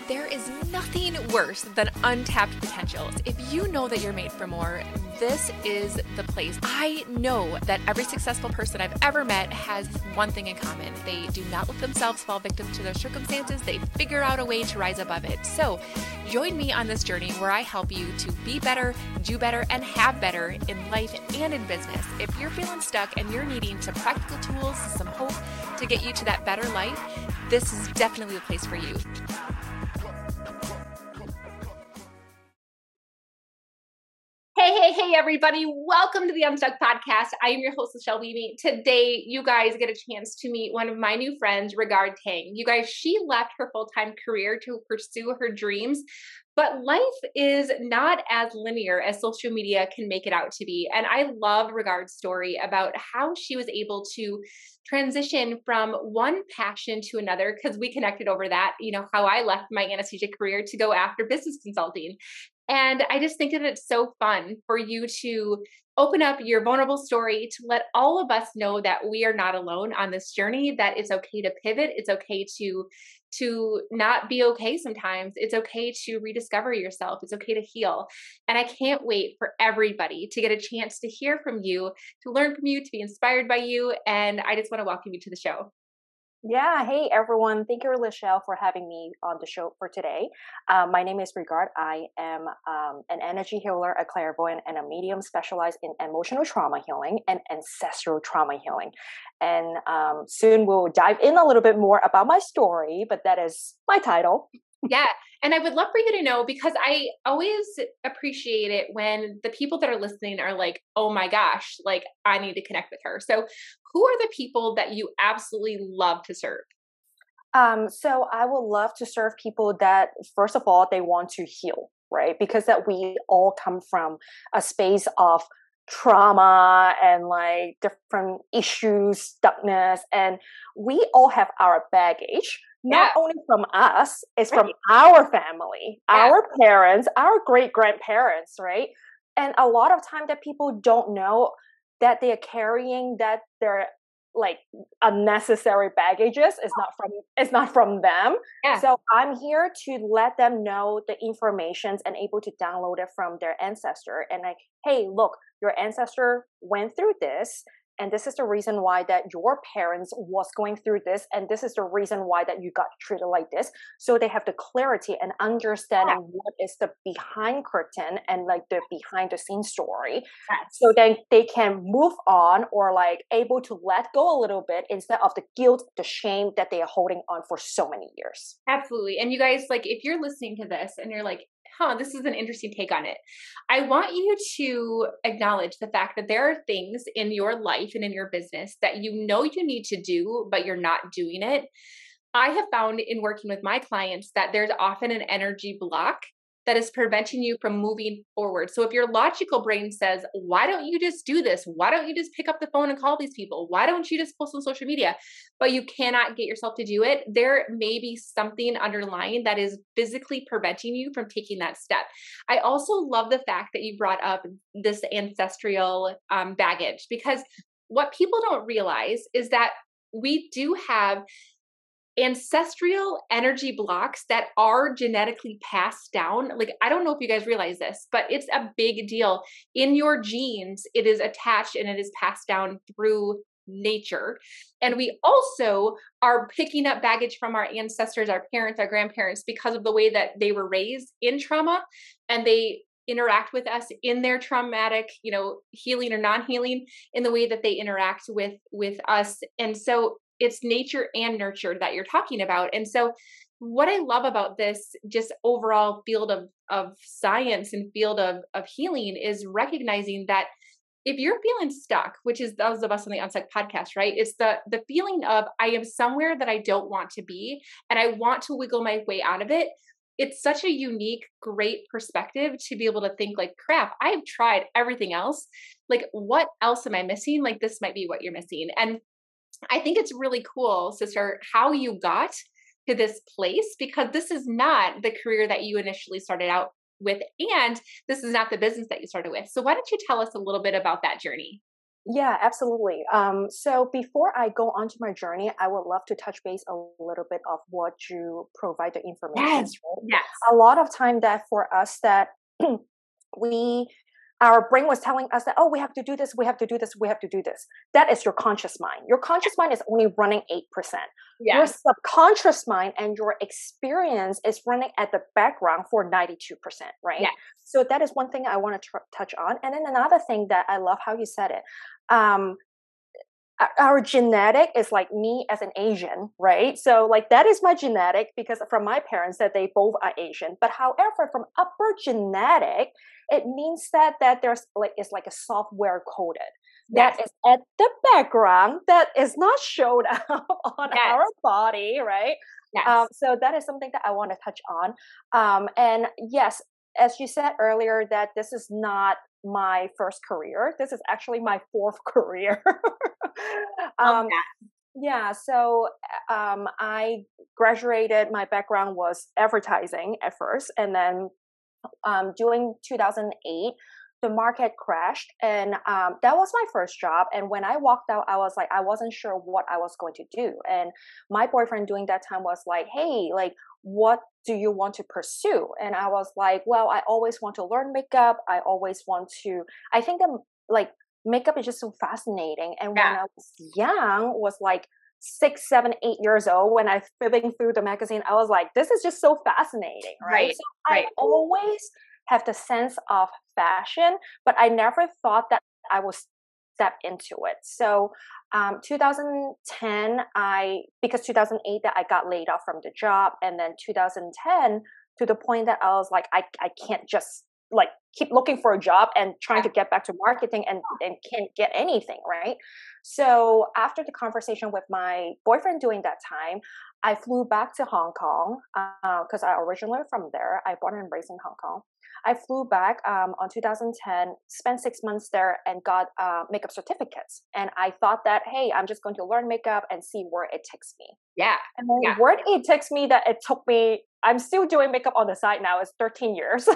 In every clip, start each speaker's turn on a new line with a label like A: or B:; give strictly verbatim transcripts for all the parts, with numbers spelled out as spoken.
A: There is nothing worse than untapped potentials. If you know that you're made for more, this is the place. I know that every successful person I've ever met has one thing in common. They do not let themselves fall victim to their circumstances. They figure out a way to rise above it. So join me on this journey where I help you to be better, do better, and have better in life and in business. If you're feeling stuck and you're needing some practical tools, some hope to get you to that better life, this is definitely the place for you. Hey, hey, hey, everybody. Welcome to the Unstuck Podcast. I am your host, Michelle Weemy. Today, you guys get a chance to meet one of my new friends, Regard Tang. You guys, she left her full-time career to pursue her dreams, but life is not as linear as social media can make it out to be. And I love Regard's story about how she was able to transition from one passion to another, because we connected over that, you know, how I left my anesthesia career to go after business consulting. And I just think that it's so fun for you to open up your vulnerable story to let all of us know that we are not alone on this journey, that it's okay to pivot. It's okay to, to not be okay sometimes. It's okay to rediscover yourself. It's okay to heal. And I can't wait for everybody to get a chance to hear from you, to learn from you, to be inspired by you. And I just want to welcome you to the show.
B: Yeah. Hey, everyone. Thank you, Michelle, for having me on the show for today. Um, my name is Regard. I am um, an energy healer, a clairvoyant, and a medium specialized in emotional trauma healing and ancestral trauma healing. And um, soon we'll dive in a little bit more about my story, but that is my title.
A: Yeah. And I would love for you to know, because I always appreciate it when the people that are listening are like, oh my gosh, like I need to connect with her. So who are the people that you absolutely love to serve?
B: Um, so I would love to serve people that, first of all, they want to heal, right? Because that we all come from a space of trauma and like different issues, stuckness, and we all have our baggage. Not
A: Yeah.
B: only from us, it's
A: Right.
B: from our family,
A: Yeah.
B: our parents, our great grandparents, right? And a lot of time that people don't know that they are carrying that they're like unnecessary baggages is not from it's not from them.
A: Yeah.
B: So I'm here to let them know the informations and able to download it from their ancestor and like, hey, look, your ancestor went through this. And this is the reason why that your parents was going through this. And this is the reason why that you got treated like this. So they have the clarity and understanding yeah. what is the behind curtain and like the behind the scenes story.
A: Yes.
B: So then they can move on or like able to let go a little bit instead of the guilt, the shame that they are holding on for so many years.
A: Absolutely. And you guys, like, if you're listening to this and you're like, huh, this is an interesting take on it, I want you to acknowledge the fact that there are things in your life and in your business that you know you need to do, but you're not doing it. I have found in working with my clients that there's often an energy block that is preventing you from moving forward. So if your logical brain says, why don't you just do this? Why don't you just pick up the phone and call these people? Why don't you just post on social media? But you cannot get yourself to do it. There may be something underlying that is physically preventing you from taking that step. I also love the fact that you brought up this ancestral um, baggage, because what people don't realize is that we do have ancestral energy blocks that are genetically passed down. Like, I don't know if you guys realize this, but it's a big deal. In your genes, it is attached and it is passed down through nature. And we also are picking up baggage from our ancestors, our parents, our grandparents, because of the way that they were raised in trauma and they interact with us in their traumatic, you know, healing or non-healing, in the way that they interact with, with us. And so it's nature and nurture that you're talking about. And so what I love about this just overall field of, of science and field of, of healing is recognizing that if you're feeling stuck, which is those of us on the Unstuck podcast, right? It's the, the feeling of I am somewhere that I don't want to be and I want to wiggle my way out of it. It's such a unique, great perspective to be able to think like, crap, I've tried everything else. Like, what else am I missing? Like, this might be what you're missing. And I think it's really cool, sister, how you got to this place, because this is not the career that you initially started out with, and this is not the business that you started with. So why don't you tell us a little bit about that journey?
B: Yeah, absolutely. Um, so before I go on to my journey, I would love to touch base a little bit of what you provide the information.
A: Yes.
B: Right?
A: Yes.
B: A lot of time that for us that we our brain was telling us that, oh, we have to do this, we have to do this, we have to do this. That is your conscious mind. Your conscious mind is only running eight percent. Your
A: Yes.
B: subconscious mind and your experience is running at the background for ninety-two percent, right?
A: Yes.
B: So that is one thing I want to tr- touch on. And then another thing that I love how you said it. Um, our our genetic is like me as an Asian, right? So like that is my genetic because from my parents that they both are Asian. But however, from upper genetic, it means that that there's like it's like a software coded that
A: Yes.
B: is at the background that is not showed up on
A: Yes.
B: our body, right? Um,
A: Yes.
B: so that is something that I want to touch on. Um, and yes, as you said earlier, that this is not my first career. This is actually my fourth career.
A: Love
B: um,
A: that.
B: yeah, so um, I graduated. My background was advertising at first, and then um, during two thousand eight, the market crashed, and um, that was my first job. And when I walked out, I was like, I wasn't sure what I was going to do. And my boyfriend during that time was like, hey, like, what do you want to pursue? And I was like, well, I always want to learn makeup. I always want to, I think that like makeup is just so fascinating. And when
A: Yeah.
B: I was young, was like, six, seven, eight years old, when I flipping through the magazine, I was like, this is just so fascinating, right?
A: Right.
B: So I
A: Right.
B: always have the sense of fashion, but I never thought that I would step into it. So um, two thousand ten, I because two thousand eight that I got laid off from the job, and then two thousand ten to the point that I was like, I I can't just like keep looking for a job and trying to get back to marketing and, and can't get anything, right? So after the conversation with my boyfriend during that time, I flew back to Hong Kong because uh, I originally from there. I born and raised in Hong Kong. I flew back um, on two thousand ten, spent six months there, and got uh, makeup certificates. And I thought that, hey, I'm just going to learn makeup and see where it takes me.
A: Yeah.
B: And then
A: Yeah.
B: where it takes me that it took me, I'm still doing makeup on the side now. It's thirteen years.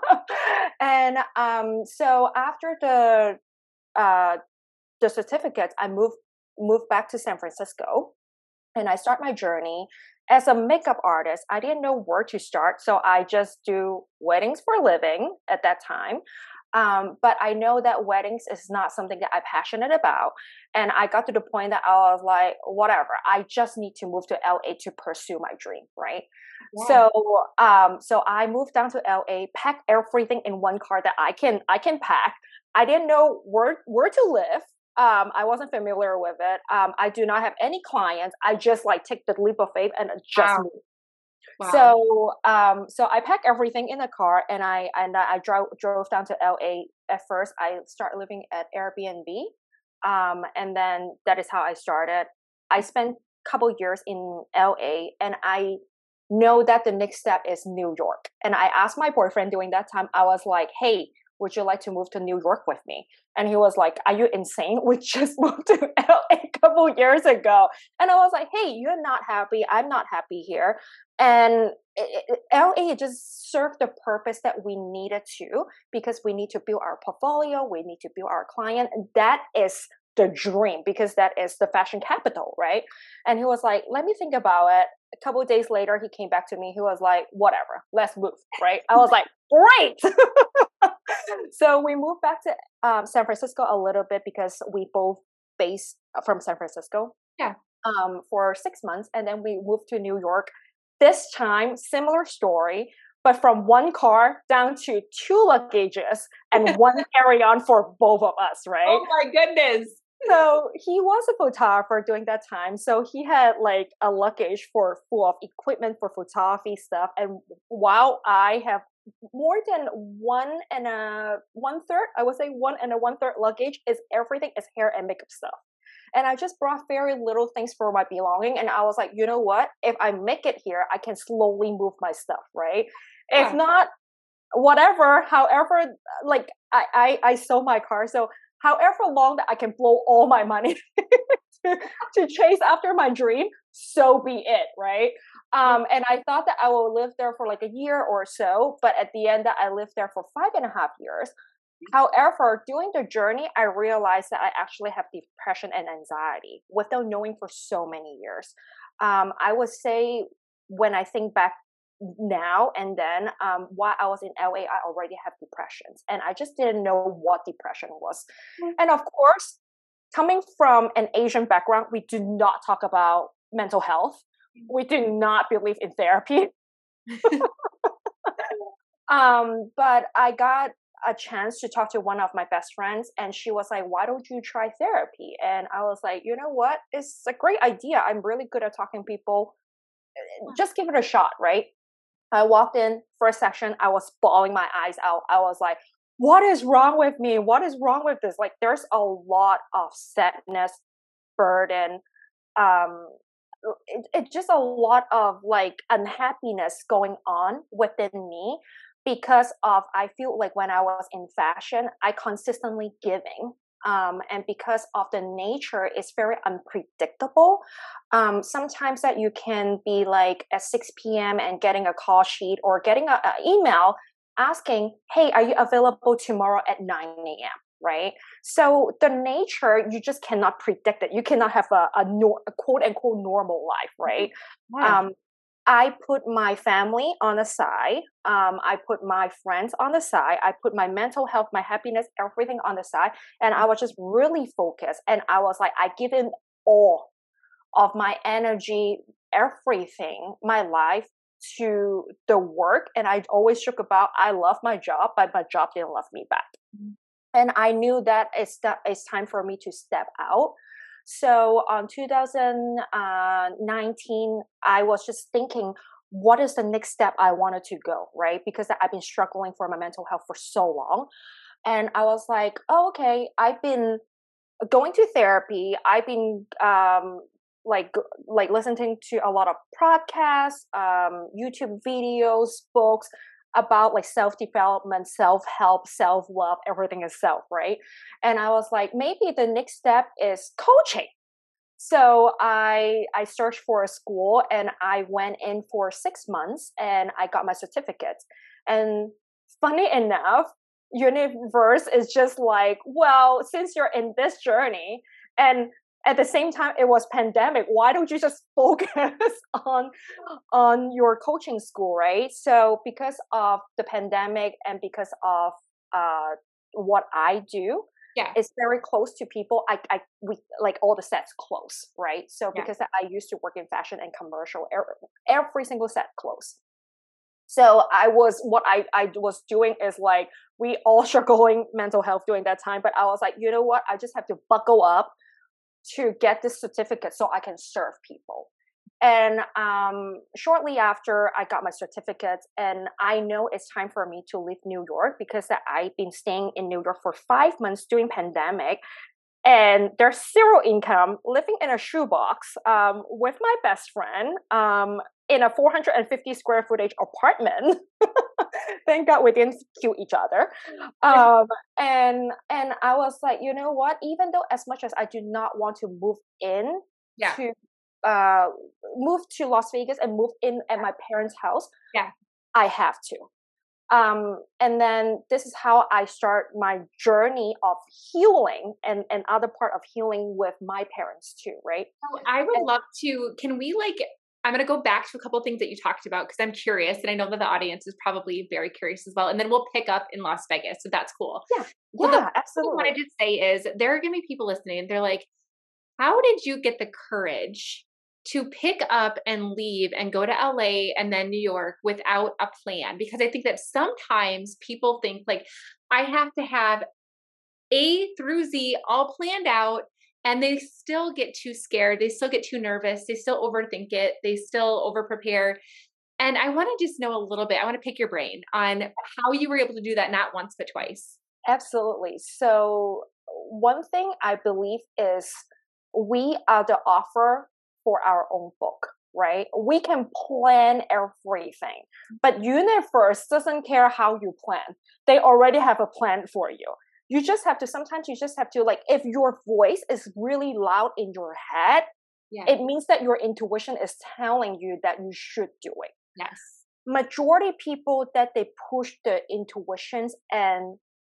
B: and um, so after the uh, the certificates, I moved moved back to San Francisco, and I start my journey as a makeup artist. I didn't know where to start, so I just do weddings for a living at that time. Um, but I know that weddings is not something that I'm passionate about, and I got to the point that I was like, whatever. I just need to move to L A to pursue my dream, right?
A: Yeah.
B: So, um, so I moved down to L A, packed everything in one car that I can I can pack. I didn't know where where to live. Um, I wasn't familiar with it. Um, I do not have any clients. I just like take the leap of faith and just
A: Wow.
B: move.
A: Wow.
B: So, um, so I packed everything in the car and I and I drove drove down to L A. At first, I started living at Airbnb, um, and then that is how I started. I spent a couple years in L A, and I know that the next step is New York. And I asked my boyfriend during that time. I was like, "Hey, would you like to move to New York with me?" And he was like, "Are you insane? We just moved to L A a couple years ago." And I was like, "Hey, you're not happy. I'm not happy here." And it, it, L A just served the purpose that we needed to, because we need to build our portfolio. We need to build our client. And that is the dream, because that is the fashion capital, right? And he was like, "Let me think about it." A couple of days later, he came back to me. He was like, "Whatever, let's move," right? I was like, "Great." So we moved back to um, San Francisco a little bit because we both based from San Francisco.
A: Yeah.
B: Um, for six months, and then we moved to New York. This time, similar story, but from one car down to two luggages and one carry-on for both of us, right?
A: Oh my goodness.
B: So he was a photographer during that time. So he had like a luggage for full of equipment for photography stuff. And while I have more than one and a one third, I would say one and a one third luggage is everything is hair and makeup stuff. And I just brought very little things for my belonging. And I was like, you know what? If I make it here, I can slowly move my stuff, right?
A: Yeah.
B: If not, whatever, however, like I, I, I sold my car. So however long that I can blow all my money to, to chase after my dream, so be it, right? Um, and I thought that I will live there for like a year or so, but at the end that I lived there for five and a half years. However, during the journey, I realized that I actually have depression and anxiety without knowing for so many years. Um, I would say when I think back now and then, um, while I was in L A, I already have depressions, and I just didn't know what depression was.
A: Mm.
B: And of course, coming from an Asian background, we do not talk about mental health. We do not believe in therapy. um, but I got a chance to talk to one of my best friends, and she was like, why don't you try therapy? And I was like, you know what, it's a great idea, I'm really good at talking to people, just give it a shot, right? I walked in first session, I was bawling my eyes out. I was like, what is wrong with me? What is wrong with this? Like, there's a lot of sadness, burden, um it, it just a lot of like unhappiness going on within me, because of, I feel like when I was in fashion, I consistently giving. Um, and because of the nature is very unpredictable, um, sometimes that you can be like at six p.m. and getting a call sheet or getting an email asking, hey, are you available tomorrow at nine a.m., right? So the nature, you just cannot predict it. You cannot have a, a, nor- a quote unquote normal life, right?
A: Yeah.
B: Um, I put my family on the side. Um, I put my friends on the side. I put my mental health, my happiness, everything on the side. And I was just really focused. And I was like, I give in all of my energy, everything, my life to the work. And I always joke about, I love my job, but my job didn't love me back. Mm-hmm. And I knew that it's, that it's time for me to step out. So on two thousand nineteen, I was just thinking, what is the next step I wanted to go, right? Because I've been struggling for my mental health for so long. And I was like, oh, okay, I've been going to therapy. I've been um, like like listening to a lot of podcasts, um, YouTube videos, books about like self-development, self-help, self-love, everything is self, right? And I was like, maybe the next step is coaching. So I I searched for a school, and I went in for six months and I got my certificate. And funny enough, universe is just like, well, since you're in this journey, and at the same time it was pandemic, why don't you just focus on on your coaching school, right? So because of the pandemic and because of uh what I do,
A: yeah,
B: it's very close to people. I, I, we like all the sets close, right? So
A: yeah.
B: because I used to work in fashion and commercial, every single set close. So I was, what I, I was doing is like, we all struggling mental health during that time. But I was like, you know what? I just have to buckle up to get this certificate so I can serve people. And um, shortly after I got my certificate, and I know it's time for me to leave New York because I've been staying in New York for five months during pandemic, and there's zero income, living in a shoebox um, with my best friend um, in a four hundred fifty square footage apartment. Thank God we didn't kill each other. Um, and and I was like, you know what? Even though as much as I do not want to move in
A: yeah.
B: to uh, move to Las Vegas and move in at my parents' house,
A: yeah,
B: I have to. Um, and then this is how I start my journey of healing and, and other part of healing with my parents too, right?
A: So I would
B: and,
A: love to, can we like, I'm going to go back to a couple of things that you talked about because I'm curious, and I know that the audience is probably very curious as well. And then we'll pick up in Las Vegas. So that's cool.
B: Yeah,
A: so
B: yeah,
A: the
B: absolutely.
A: What I wanted to say is there are going to be people listening. They're like, how did you get the courage to pick up and leave and go to L A and then New York without a plan? Because I think that sometimes people think like, I have to have A through Z all planned out, and they still get too scared. They still get too nervous. They still overthink it. They still over prepare. And I want to just know a little bit, I want to pick your brain on how you were able to do that, not once, but twice.
B: Absolutely. So one thing I believe is we are the author for our own book, right? We can plan everything, but universe doesn't care how you plan. They already have a plan for you. You just have to, sometimes you just have to like, if your voice is really loud in your head, yeah. it means that your intuition is telling you that you should do it.
A: Yes.
B: Majority people that they push the intuitions and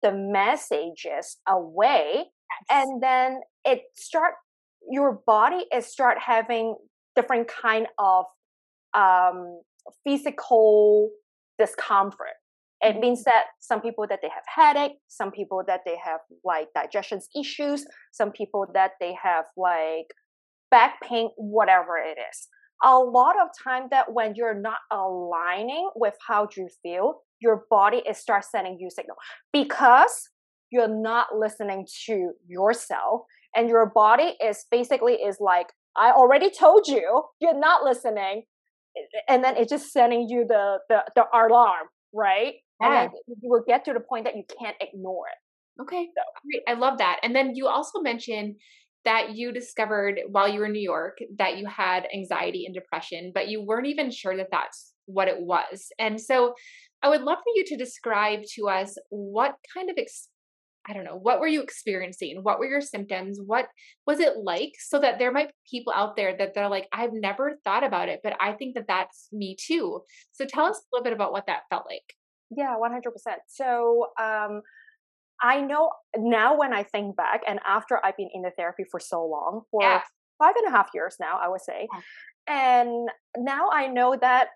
B: the messages away,
A: Yes.
B: and then it start your body is start having different kind of um, physical discomfort. It
A: Mhm.
B: means that some people that they have headache, some people that they have like digestion issues, some people that they have like back pain, whatever it is. A lot of time that when you're not aligning with how you feel, your body is start sending you signal because you're not listening to yourself, and your body is basically is like, I already told you, you're not listening, and then it's just sending you the the, the alarm, right? And then
A: Yeah.
B: you will get to the point that you can't ignore it.
A: Okay.
B: So
A: Great. I love that. And then you also mentioned that you discovered while you were in New York that you had anxiety and depression, but you weren't even sure that that's what it was. And so I would love for you to describe to us what kind of ex- I don't know, what were you experiencing? What were your symptoms? What was it like? So that there might be people out there that they're like, I've never thought about it, but I think that that's me too. So tell us a little bit about what that felt like.
B: yeah, one hundred percent. So um I know now when I think back, and after I've been in the therapy for so long,
A: Yeah.
B: for five and a half years now, I would say,
A: Yeah.
B: and now I know that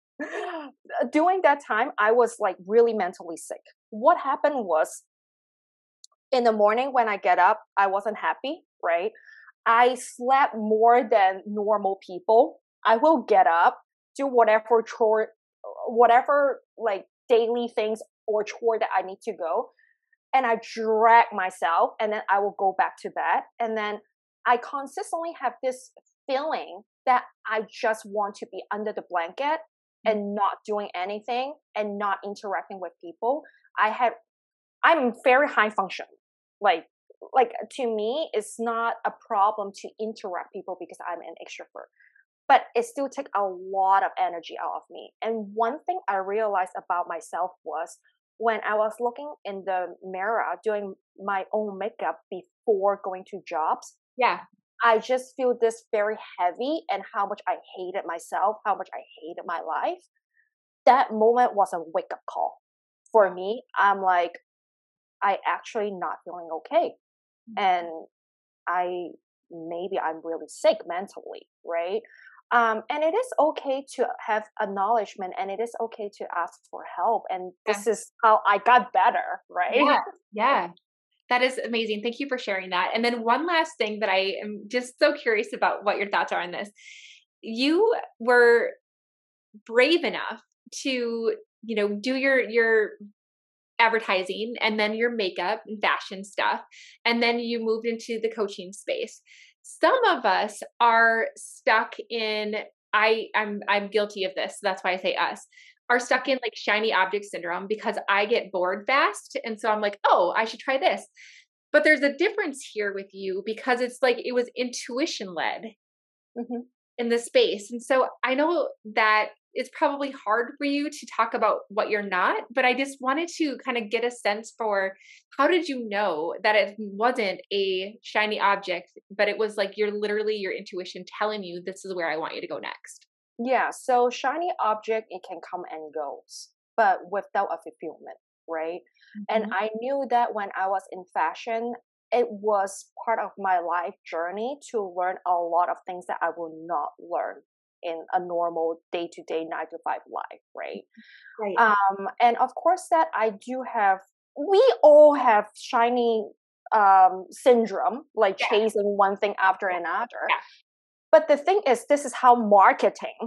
B: during that time, I was like really mentally sick. What happened was in the morning when I get up, I wasn't happy, right? I slept more than normal people. I will get up, do whatever chore, whatever like daily things or chore that I need to go, and I drag myself, and then I will go back to bed. And then I consistently have this feeling that I just want to be under the blanket
A: Mhm.
B: and not doing anything and not interacting with people. I had I'm very high function. Like like to me, it's not a problem to interact people because I'm an extrovert. But it still takes a lot of energy out of me. And one thing I realized about myself was when I was looking in the mirror doing my own makeup before going to jobs,
A: Yeah.
B: I just feel this very heavy and how much I hated myself, how much I hated my life. That moment was a wake up call for me. I'm like, I actually not feeling okay. And I maybe I'm really sick mentally, right? Um, and it is okay to have acknowledgement, and it is okay to ask for help. And
A: Yeah.
B: this is how I got better, right?
A: Yeah. Yeah. That is amazing. Thank you for sharing that. And then one last thing that I am just so curious about what your thoughts are on this. You were brave enough to, you know, do your your advertising and then your makeup and fashion stuff, and then you moved into the coaching space. Some of us are stuck in I I'm I'm guilty of this. So that's why I say us. Are stuck in like shiny object syndrome because I get bored fast and so I'm like, "Oh, I should try this." But there's a difference here with you because it's like it was intuition led
B: Hmm.
A: in the space. And so I know that it's probably hard for you to talk about what you're not, but I just wanted to kind of get a sense for how did you know that it wasn't a shiny object, but it was like you're literally your intuition telling you this is where I want you to go next.
B: Yeah. So shiny object, it can come and goes, but without a fulfillment, right? And
A: Mhm.
B: I knew that when I was in fashion, it was part of my life journey to learn a lot of things that I will not learn in a normal day to day nine to five life, right?
A: Right.
B: Um, and of course, that I do have, we all have shiny um, syndrome, like
A: Yeah.
B: chasing one thing after another.
A: Yeah.
B: But the thing is, this is how marketing,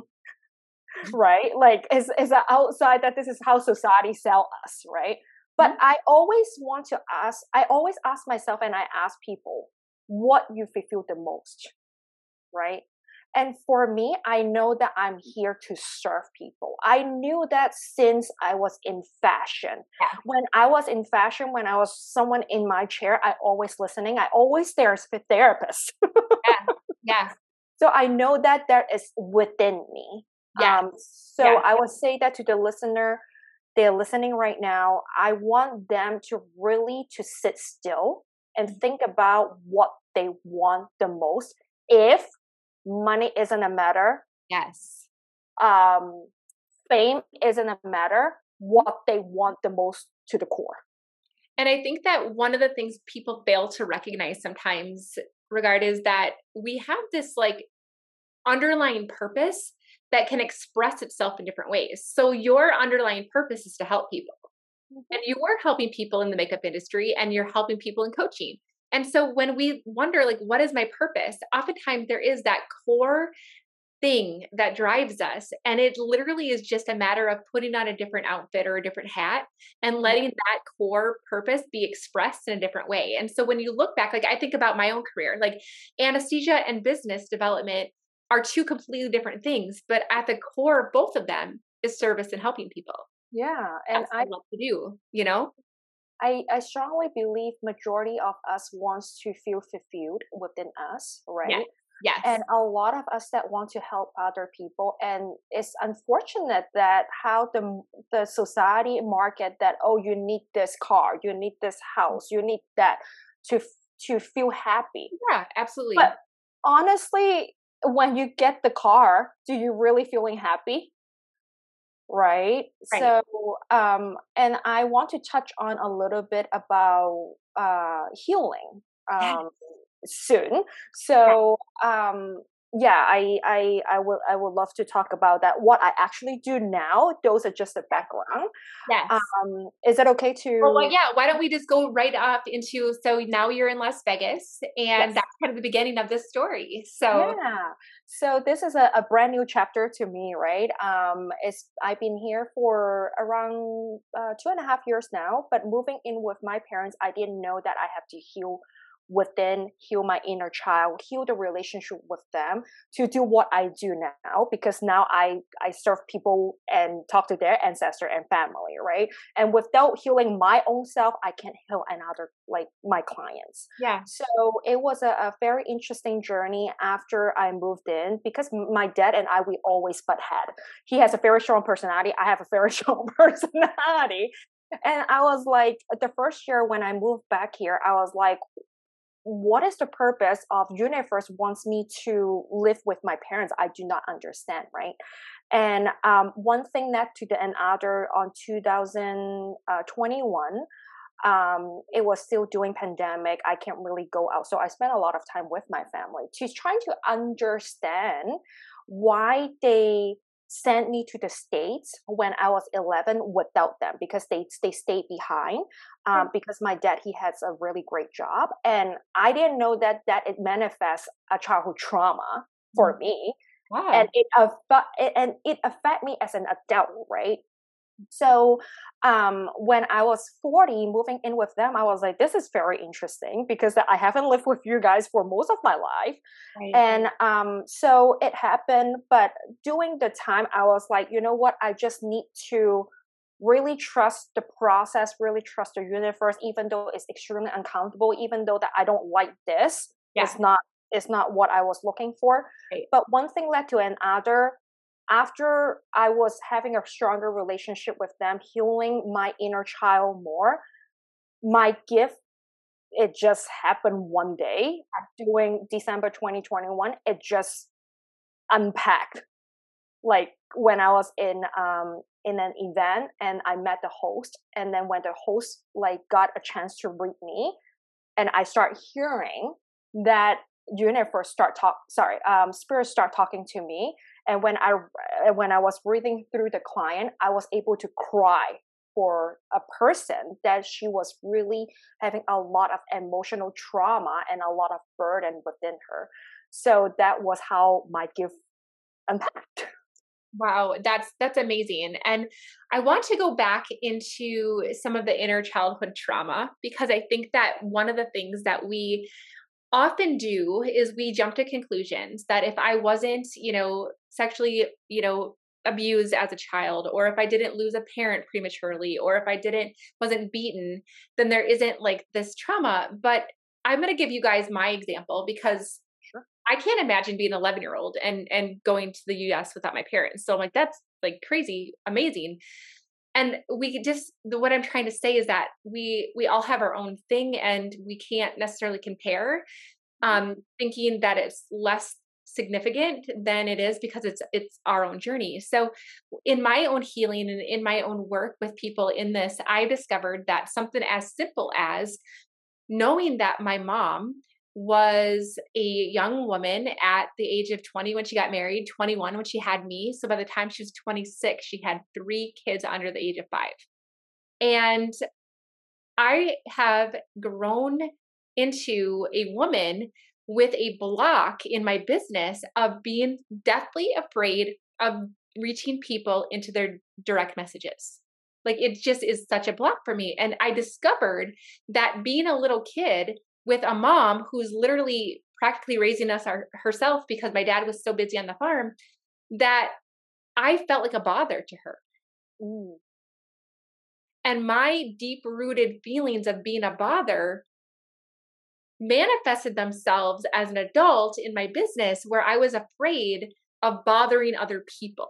B: right? Like, is is a outside that this is how society sell us, right? But
A: Mhm.
B: I always want to ask. I always ask myself, and I ask people, what you fulfill the most, right? And for me, I know that I'm here to serve people. I knew that since I was in fashion.
A: Yeah.
B: When I was in fashion, when I was someone in my chair, I always listening. I always there as a therapist.
A: Yeah. Yeah.
B: So I know that that is within me.
A: Yes.
B: Um, so
A: Yeah.
B: I would say that to the listener, they're listening right now. I want them to really to sit still and think about what they want the most. If money isn't a matter,
A: Yes.
B: um, fame isn't a matter, what they want the most to the core.
A: And I think that one of the things people fail to recognize sometimes, regard, is that we have this like underlying purpose that can express itself in different ways. So your underlying purpose is to help people.
B: Mhm.
A: And you are helping people in the makeup industry and you're helping people in coaching. And so when we wonder, like, what is my purpose? Oftentimes there is that core thing that drives us. And it literally is just a matter of putting on a different outfit or a different hat and
B: Yeah.
A: letting that core purpose be expressed in a different way. And so when you look back, like I think about my own career, like anesthesia and business development are two completely different things, but at the core, both of them is service and helping people.
B: Yeah. And
A: That's
B: I
A: what I love to do, you know?
B: I, I strongly believe majority of us wants to feel fulfilled within us,
A: Yes.
B: right?
A: Yes.
B: And a lot of us that want to help other people, and it's unfortunate that how the the society market that, oh, you need this car, you need this house, you need that to f- to feel happy.
A: Yeah, absolutely.
B: But honestly, when you get the car, do you really feeling happy? Right.
A: Right.
B: So, um, and I want to touch on a little bit about uh, healing
A: Yes.
B: um, soon.
A: Yes.
B: So, um, yeah, I, I, I will, I would love to talk about that. What I actually do now, those are just the background.
A: Yes.
B: Um, is it okay
A: Well, well,
B: to?
A: yeah, why don't we just go right off into, so now you're in Las Vegas and
B: Yes.
A: that's kind of the beginning of this story. So
B: Yeah. So this is a, a brand new chapter to me, right? Um, it's I've been here for around uh, two and a half years now, but moving in with my parents, I didn't know that I have to heal within, heal my inner child, heal the relationship with them to do what I do now, because now I I serve people and talk to their ancestor and family, right? And without healing my own self, I can't heal another, like my clients.
A: yeah.
B: So it was a, a very interesting journey after I moved in, because m- my dad and I, we always butt head. He has a very strong personality. I have a very strong personality. And I was like, the first year when I moved back here, I was like, what is the purpose of universe wants me to live with my parents? I do not understand, right? And um, one thing led to the another. On two thousand twenty-one, um, it was still during pandemic. I can't really go out, so I spent a lot of time with my family to trying to understand why they sent me to the States when I was eleven without them, because they they stayed behind, um, because my dad, he has a really great job, and I didn't know that that it manifests a childhood trauma for me, and
A: Wow.
B: it affect and it affect me as an adult, right? So um, when I was forty, moving in with them, I was like, this is very interesting, because I haven't lived with you guys for most of my life.
A: Right.
B: And um, so it happened. But during the time, I was like, you know what? I just need to really trust the process, really trust the universe, even though it's extremely uncomfortable, even though that I don't like this.
A: Yeah.
B: It's not, it's not what I was looking for.
A: Right.
B: But one thing led to another. After I was having a stronger relationship with them, healing my inner child more, my gift, it just happened one day during December twenty twenty-one. It just unpacked. Like when I was in um in an event and I met the host, and then when the host like got a chance to read me, and I start hearing that universe start talk sorry um spirit start talking to me. And when I when I was reading through the client, I was able to cry for a person that she was really having a lot of emotional trauma and a lot of burden within her. So that was how my gift unpacked.
A: Wow, that's that's amazing. And I want to go back into some of the inner childhood trauma because I think that one of the things that we often do is we jump to conclusions that if I wasn't, you know, sexually, you know, abused as a child, or if I didn't lose a parent prematurely, or if I didn't wasn't beaten, then there isn't like this trauma. But I'm going to give you guys my example because
B: Sure.
A: I can't imagine being an eleven year old and and going to the U S without my parents. So I'm like, that's like crazy, amazing. And we could just the what I'm trying to say is that we we all have our own thing and we can't necessarily compare, um, thinking that it's less significant than it is because it's it's our own journey. So in my own healing and in my own work with people in this, I discovered that something as simple as knowing that my mom was a young woman at the age of twenty when she got married, twenty-one when she had me. So by the time she was twenty-six, she had three kids under the age of five. And I have grown into a woman with a block in my business of being deathly afraid of reaching people into their direct messages. Like it just is such a block for me. And I discovered that being a little kid with a mom who's literally practically raising us our, herself because my dad was so busy on the farm, that I felt like a bother to her.
B: Mm.
A: And my deep rooted feelings of being a bother manifested themselves as an adult in my business where I was afraid of bothering other people.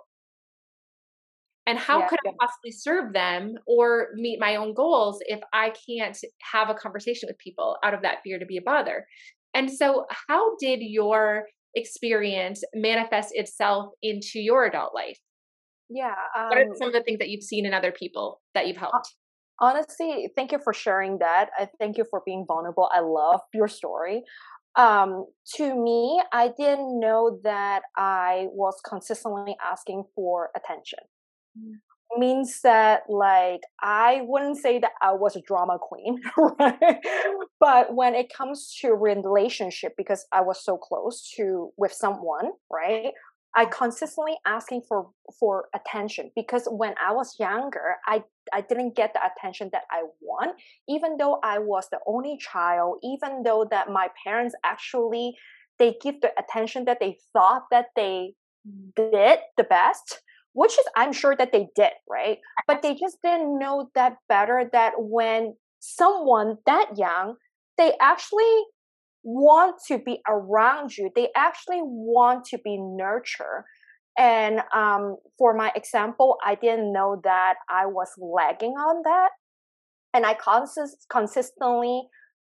A: And how
B: Yeah,
A: could
B: yeah.
A: I possibly serve them or meet my own goals if I can't have a conversation with people out of that fear to be a bother? And so how did your experience manifest itself into your adult life?
B: Yeah.
A: What are
B: Um,
A: some of the things that you've seen in other people that you've helped?
B: honestly, thank you for sharing that. I thank you for being vulnerable. I love your story. Um, to me, I didn't know that I was consistently asking for attention.
A: Mm.
B: Means that like I wouldn't say that I was a drama queen, right? But when it comes to relationship, because I was so close to with someone, right? I consistently asking for for attention because when I was younger, I I didn't get the attention that I want, even though I was the only child, even though that my parents actually they give the attention that they thought that they did the best, which is I'm sure that they did, right? But they just didn't know that better that when someone that young, they actually want to be around you. They actually want to be nurtured. And um, for my example, I didn't know that I was lagging on that. And I consist- consistently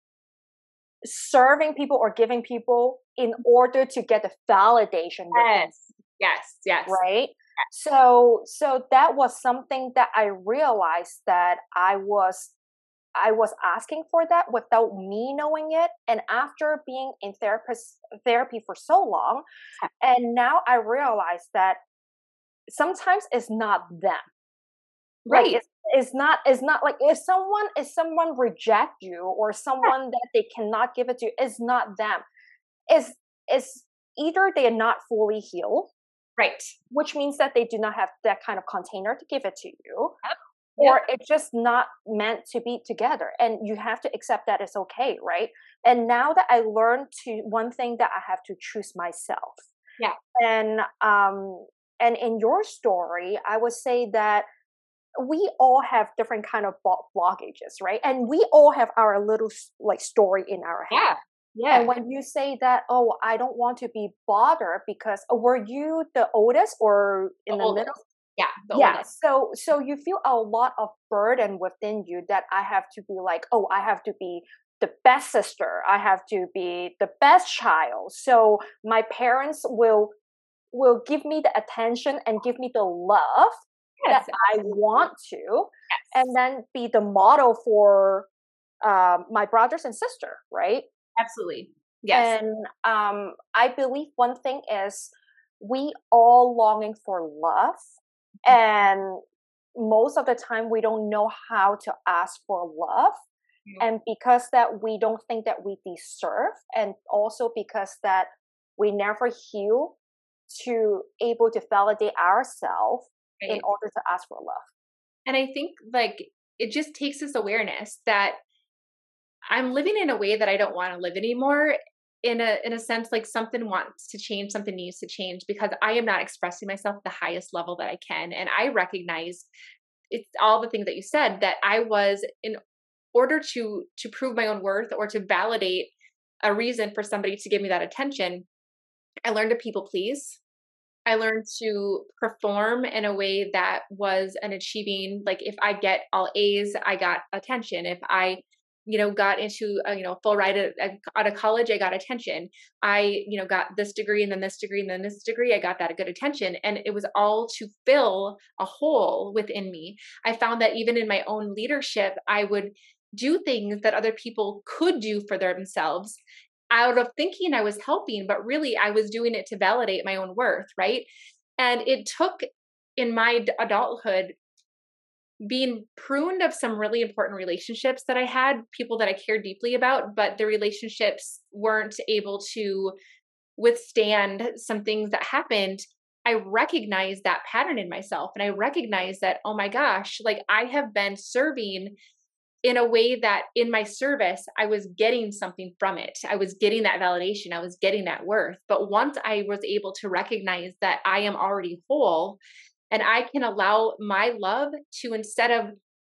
B: serving people or giving people in order to get the validation within,
A: Yes, yes, yes.
B: right? So so that was something that I realized that I was I was asking for that without me knowing it. And after being in therapist therapy for so long, and now I realize that sometimes it's not them. Like
A: Right.
B: it's it's not it's not like if someone if someone reject you or someone that they cannot give it to you, it's not them. It's it's either they are not fully healed,
A: Right.
B: which means that they do not have that kind of container to give it to you,
A: Yep. Yep.
B: or it's just not meant to be together. And you have to accept that it's okay, right? And now that I learned to one thing that I have to choose myself.
A: Yeah.
B: And um and in your story, I would say that we all have different kind of blo- blockages, right? And we all have our little s- like story in our head.
A: Yeah.
B: And
A: Yeah.
B: when you say that, oh, I don't want to be bothered because oh, were you the oldest or
A: The
B: in the middle?
A: oldest. Yeah. The
B: Yeah.
A: oldest.
B: So so you feel a lot of burden within you that I have to be like, oh, I have to be the best sister. I have to be the best child. So my parents will will give me the attention and give me the love that
A: Yes.
B: I
A: Absolutely.
B: want to,
A: Yes.
B: and then be the model for um, my brothers and sister, right?
A: Absolutely. Yes.
B: And um, I believe one thing is we all longing for love, and most of the time we don't know how to ask for love,
A: Mhm.
B: and because that we don't think that we deserve, and also because that we never heal to able to validate ourselves in
A: Right.
B: order to ask for love.
A: And I think like it just takes this awareness that I'm living in a way that I don't want to live anymore. In a in a sense, like something wants to change, something needs to change because I am not expressing myself at the highest level that I can. And I recognize it's all the things that you said that I was in order to to prove my own worth or to validate a reason for somebody to give me that attention. I learned to people please. I learned to perform in a way that was an achieving, like if I get all A's, I got attention. If I you know, got into a, you know, full ride at, at, out of college, I got attention. I, you know, got this degree and then this degree and then this degree, I got that good attention. And it was all to fill a hole within me. I found that even in my own leadership, I would do things that other people could do for themselves out of thinking I was helping, but really I was doing it to validate my own worth. Right. And it took in my adulthood being pruned of some really important relationships that I had, people that I cared deeply about, but the relationships weren't able to withstand some things that happened. I recognized that pattern in myself. And I recognized that, oh my gosh, like I have been serving in a way that in my service, I was getting something from it. I was getting that validation. I was getting that worth. But once I was able to recognize that I am already whole, and I can allow my love to, instead of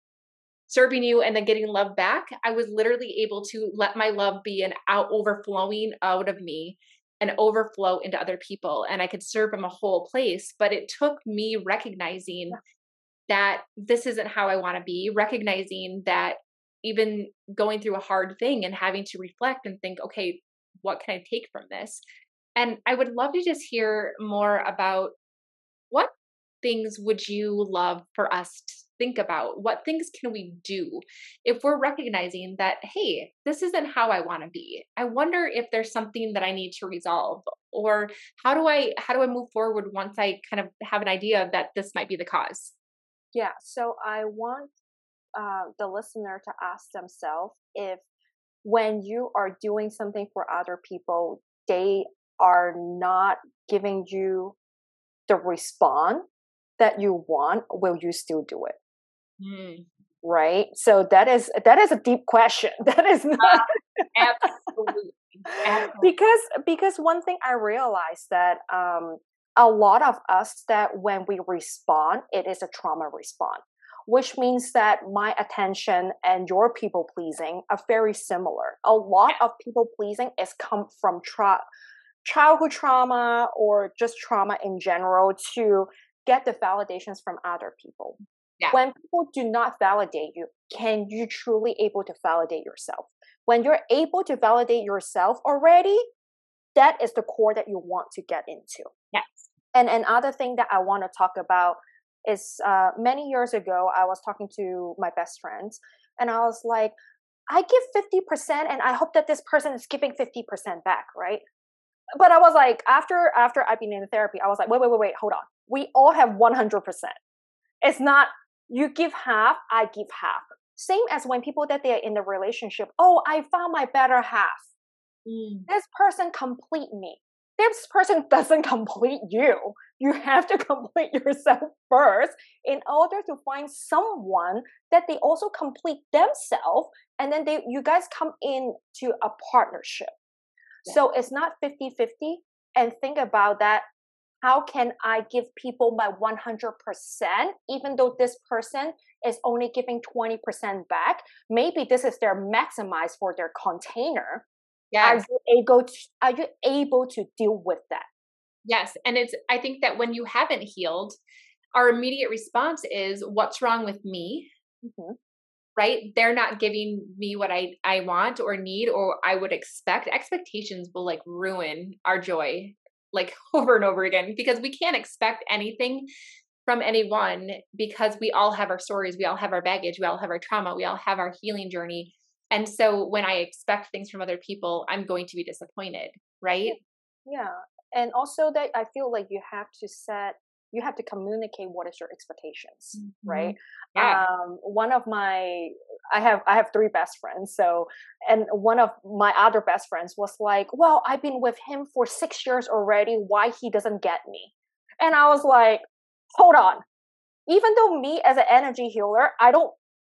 A: serving you and then getting love back, I was literally able to let my love be an out overflowing out of me and overflow into other people. And I could serve from a whole place. But it took me recognizing that this isn't how I want to be, recognizing that even going through a hard thing and having to reflect and think, okay, what can I take from this? And I would love to just hear more about what things would you love for us to think about? What things can we do if we're recognizing that, hey, this isn't how I want to be? I wonder if there's something that I need to resolve, or how do I, how do I move forward once I kind of have an idea that this might be the cause?
B: Yeah. So I want uh, the listener to ask themselves if when you are doing something for other people, they are not giving you the response that you want, will you still do it? Mm. Right? So that is that is a deep question. That is not
A: uh, absolutely. absolutely.
B: because because one thing I realized that um, a lot of us, that when we respond, it is a trauma response, which means that my attention and your people pleasing are very similar. A lot of people pleasing is come from tra- childhood trauma or just trauma in general to get the validations from other people. Yeah. When people do not validate you, can you truly able to validate yourself? When you're able to validate yourself already, that is the core that you want to get into.
A: Yes.
B: And another thing that I want to talk about is uh, many years ago, I was talking to my best friends and I was like, I give fifty percent and I hope that this person is giving fifty percent back, right? But I was like, after after I've been in therapy, I was like, wait, wait, wait, wait, hold on. We all have one hundred percent. It's not you give half, I give half. Same as when people that they're in the relationship, oh, I found my better half. Mm. This person complete me. This person doesn't complete you. You have to complete yourself first in order to find someone that they also complete themselves. And then they you guys come into a partnership. Yeah. So it's not fifty-fifty. And think about that. How can I give people my one hundred percent, even though this person is only giving twenty percent back? Maybe this is their maximize for their container. Yes. Are you able to, are you able to deal with that?
A: Yes. And it's, I think that when you haven't healed, our immediate response is, what's wrong with me? Mm-hmm. Right? They're not giving me what I, I want or need, or I would expect. Expectations will like ruin our joy like over and over again, because we can't expect anything from anyone, because we all have our stories. We all have our baggage. We all have our trauma. We all have our healing journey. And so when I expect things from other people, I'm going to be disappointed. Right.
B: Yeah. And also that I feel like you have to set, you have to communicate what is your expectations, mm-hmm. right? Yeah. Um, one of my, I have, I have three best friends. So, and one of my other best friends was like, well, I've been with him for six years already. Why he doesn't get me? And I was like, hold on. Even though me as an energy healer, I don't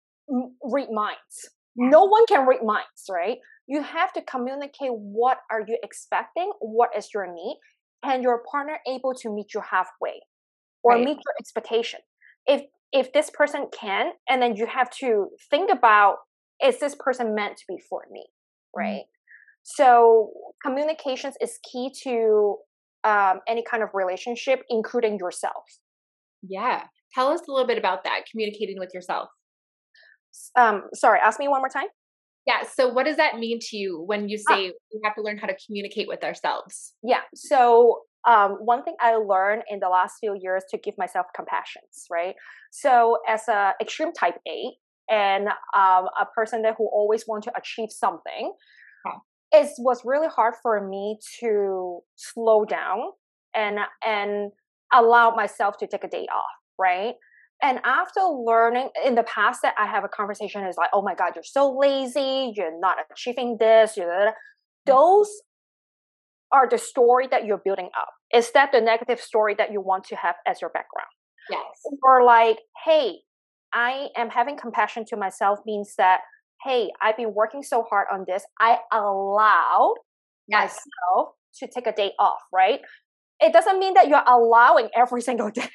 B: read minds. No one can read minds, right? You have to communicate what are you expecting, what is your need, and your partner able to meet you halfway or right. meet your expectation. If if this person can, and then you have to think about, is this person meant to be for me, right? Mm-hmm. So communications is key to um, any kind of relationship, including yourself.
A: Yeah. Tell us a little bit about that, communicating with yourself.
B: Um, sorry, ask me one more time.
A: Yeah. So what does that mean to you when you
B: Ah,
A: say we have to learn how to communicate with ourselves?
B: yeah. So um, one thing I learned in the last few years to give myself compassions, right? So as a extreme type A and um, a person that who always want to achieve something,
A: Okay.
B: it was really hard for me to slow down and and allow myself to take a day off, right? And after learning in the past that I have a conversation is like, oh my God, you're so lazy, you're not achieving this, you're those are the story that you're building up. Is that the negative story that you want to have as your background?
A: Yes.
B: Or like, hey, I am having compassion to myself means that, hey, I've been working so hard on this. I allowed
A: Yes.
B: myself to take a day off, right? It doesn't mean that you're allowing every single day.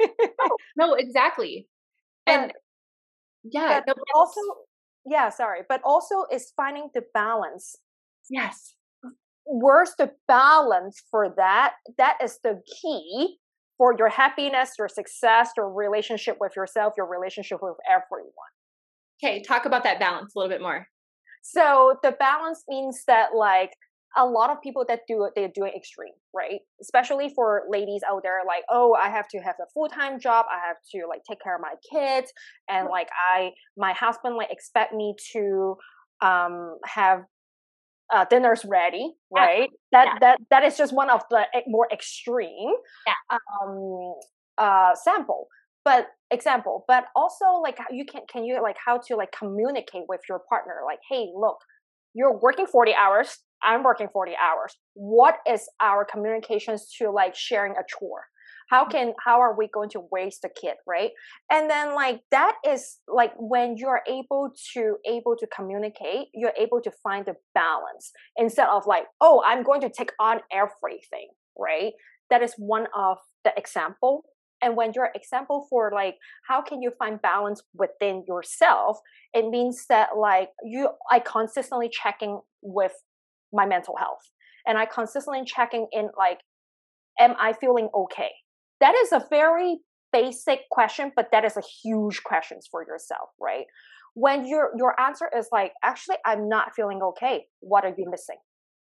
A: No, exactly.
B: but
A: And yeah,
B: but
A: no,
B: also,
A: that's,
B: yeah, sorry, but also is finding the balance.
A: yes.
B: Where's the balance for that? That is the key for your happiness, your success, your relationship with yourself, your relationship with everyone.
A: Okay. Talk about that balance a little bit more.
B: So the balance means that like a lot of people that do it, they're doing extreme, right? Especially for ladies out there, like, oh, I have to have a full-time job, I have to like take care of my kids, and like I my husband like expect me to um have uh, dinners ready,
A: Yeah.
B: right? That
A: Yeah.
B: that that is just one of the e- more extreme
A: Yeah.
B: um, uh, sample, but example. But also, like how you can can you like how to like communicate with your partner? Like, hey, look, you're working forty hours. I'm working forty hours. What is our communications to like sharing a chore? How can how are we going to raise the kid, right? And then like that is like when you're able to able to communicate, you're able to find the balance instead of like, oh, I'm going to take on everything, right? That is one of the example. And when you're example for like how can you find balance within yourself, it means that like you I consistently checking with my mental health, and I consistently checking in like, am I feeling okay? That is a very basic question, but that is a huge question for yourself, right? When your your answer is like, actually, I'm not feeling okay. What are you missing?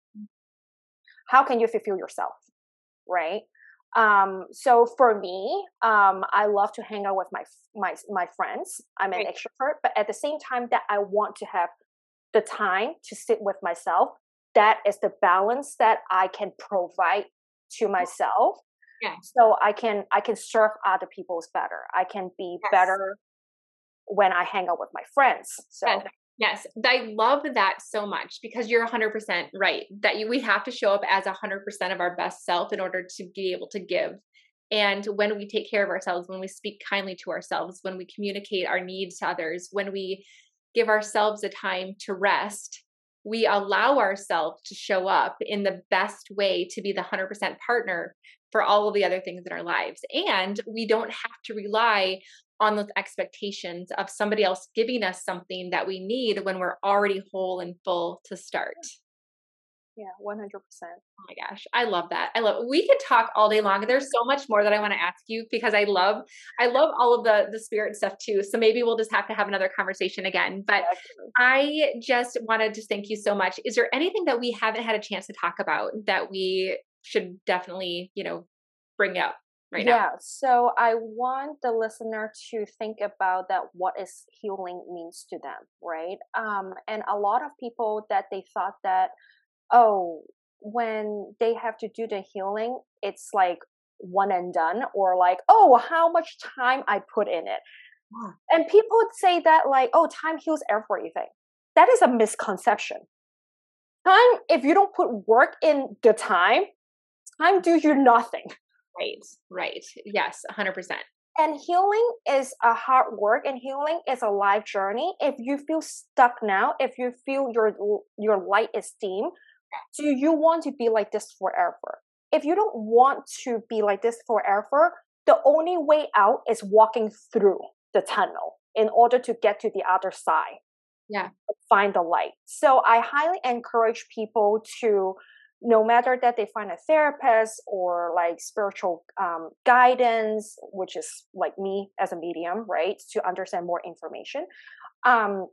B: How can you fulfill yourself, right? Um, so for me, um, I love to hang out with my my my friends. I'm an
A: Right.
B: extrovert, but at the same time, that I want to have the time to sit with myself. That is the balance that I can provide to myself,
A: Yes.
B: so i can i can serve other people's better. I can be
A: Yes.
B: better when I hang out with my friends.
A: Yes.
B: So
A: Yes. I love that so much because you're one hundred percent right that you, we have to show up as one hundred percent of our best self in order to be able to give. And when we take care of ourselves, when we speak kindly to ourselves, when we communicate our needs to others, when we give ourselves a time to rest, we allow ourselves to show up in the best way to be the one hundred percent partner for all of the other things in our lives. And we don't have to rely on those expectations of somebody else giving us something that we need when we're already whole and full to start.
B: yeah, one hundred percent.
A: Oh my gosh, I love that. I love we could talk all day long. There's so much more that I want to ask you because I love I love all of the the spirit stuff too. So maybe we'll just have to have another conversation again. But
B: Exactly.
A: I just wanted to thank you so much. Is there anything that we haven't had a chance to talk about that we should definitely, you know, bring up right now?
B: Yeah, so I want the listener to think about that what is healing means to them, right? Um and a lot of people that they thought that, oh, when they have to do the healing, it's like one and done, or like, oh, how much time I put in it.
A: Yeah.
B: And people would say that, like, oh, time heals everything. That is a misconception. Time, if you don't put work in the time, time do you nothing.
A: Right, right. Yes, one hundred percent.
B: And healing is a hard work, and healing is a life journey. If you feel stuck now, if you feel your your light is dim, do you want to be like this forever? If you don't want to be like this forever, the only way out is walking through the tunnel in order to get to the other side,
A: Yeah.
B: find the light. So I highly encourage people to, no matter that they find a therapist or like spiritual um, guidance, which is like me as a medium, right, to understand more information. Um,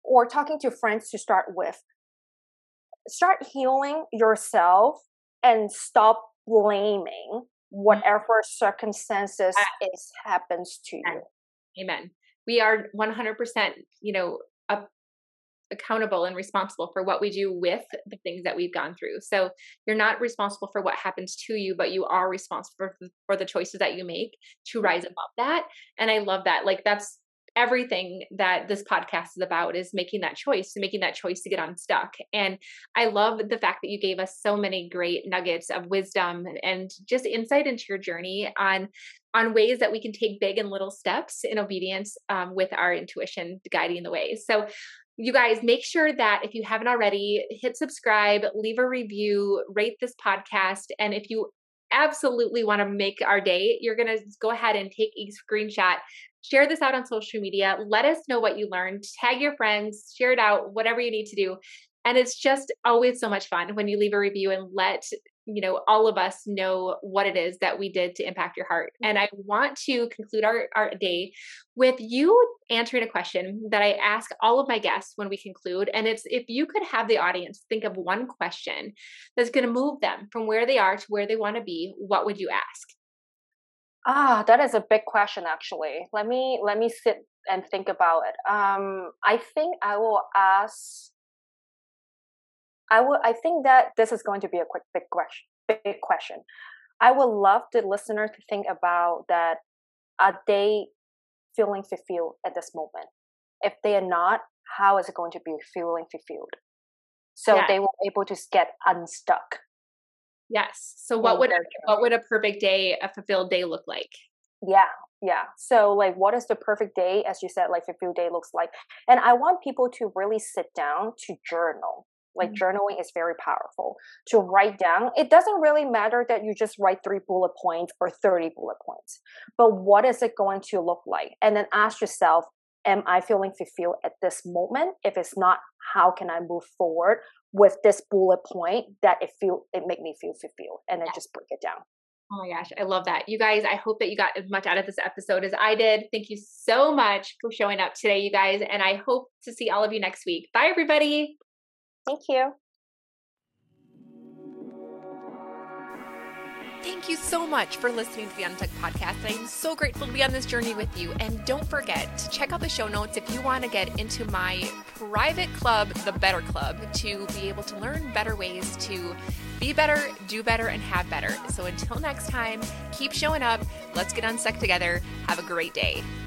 B: or talking to friends to start with, start healing yourself and stop blaming whatever circumstances is happens to you.
A: Amen. We are one hundred percent, you know, up, accountable and responsible for what we do with the things that we've gone through. So you're not responsible for what happens to you, but you are responsible for, for the choices that you make to rise above that. And I love that. Like that's everything that this podcast is about, is making that choice, making that choice to get unstuck. And I love the fact that you gave us so many great nuggets of wisdom and just insight into your journey on, on ways that we can take big and little steps in obedience um, with our intuition guiding the way. So you guys, make sure that if you haven't already, hit subscribe, leave a review, rate this podcast. And if you absolutely want to make our day, you're going to go ahead and take a screenshot, share this out on social media. Let us know what you learned, tag your friends, share it out, whatever you need to do. And it's just always so much fun when you leave a review and let, you know, all of us know what it is that we did to impact your heart. And I want to conclude our, our day with you answering a question that I ask all of my guests when we conclude. And it's, if you could have the audience think of one question that's going to move them from where they are to where they want to be, what would you ask?
B: Ah, that is a big question, actually. Let me, let me sit and think about it. Um, I think I will ask, I will, I think that this is going to be a quick, big question, big question. I would love the listener to think about that. Are they feeling fulfilled at this moment? If they are not, how is it going to be feeling fulfilled? So yeah. They were able to get unstuck.
A: Yes. So what would, what would a perfect day, a fulfilled day look like?
B: Yeah. Yeah. So like, what is the perfect day? As you said, like fulfilled day looks like, and I want people to really sit down to journal. Like mm-hmm. journaling is very powerful to write down. It doesn't really matter that you just write three bullet points or thirty bullet points, but what is it going to look like? And then ask yourself, am I feeling fulfilled at this moment? If it's not, how can I move forward with this bullet point that it feel, it make me feel fulfilled, and then yeah. just break it down.
A: Oh my gosh. I love that. You guys, I hope that you got as much out of this episode as I did. Thank you so much for showing up today, you guys. And I hope to see all of you next week. Bye, everybody.
B: Thank you.
C: Thank you so much for listening to the Unstuck Podcast. I'm so grateful to be on this journey with you. And don't forget to check out the show notes if you want to get into my private club, the Better Club, to be able to learn better ways to be better, do better, and have better. So until next time, keep showing up. Let's get unstuck together. Have a great day.